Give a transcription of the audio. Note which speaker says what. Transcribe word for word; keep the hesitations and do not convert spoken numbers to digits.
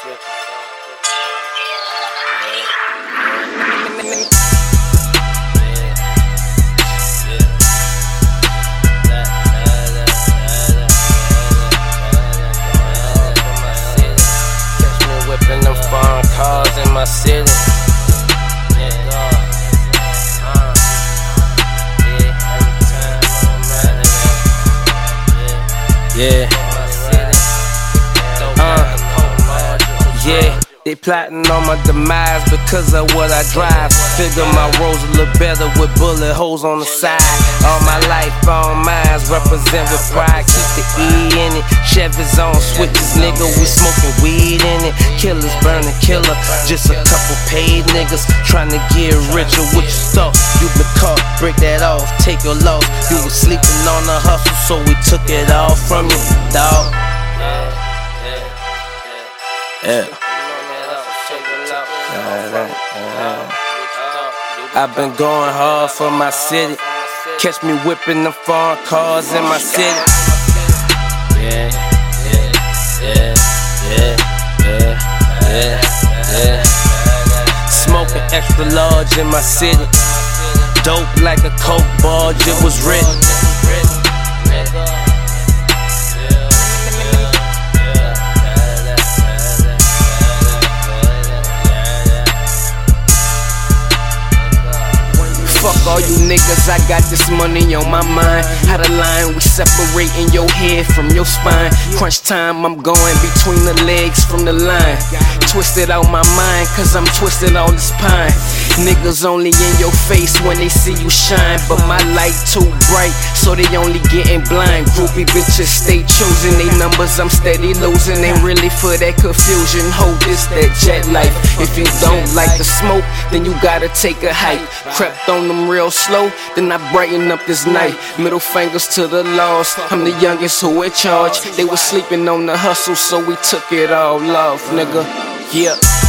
Speaker 1: Whipping them foreign cars in my city. Yeah. Uh, yeah. They plotting on my demise because of what I drive. Figure my roads a little better with bullet holes on the side. All my life, all mines represent with pride. Keep the E in it. Chevy's on switches, nigga. We smoking weed in it. Killers burning killer. Just a couple paid niggas trying to get richer. What you thought? You been caught. Break that off. Take your loss. You was sleeping on the hustle, so we took it all from you, dawg. Yeah. I've been going hard for my city. Catch me whipping the foreign cars in my city. Yeah, yeah, yeah, yeah, yeah, yeah, yeah. Smoking extra large in my city. Dope like a coke barge, it was written. Fuck all you niggas, I got this money on my mind. How the line, we separating your head from your spine. Crunch time, I'm going between the legs from the line. Twisted out my mind, cause I'm twisted on this pine. Niggas only in your face when they see you shine. But my light too bright, so they only getting blind. Groupie bitches stay choosing, they numbers I'm steady losing. Ain't really for that confusion, hold this, that jet life. If you don't like the smoke, then you gotta take a hike. Crept on them real slow, then I brighten up this night. Middle fingers to the lost, I'm the youngest who in charge. They was sleeping on the hustle, so we took it all off, nigga. Yeah.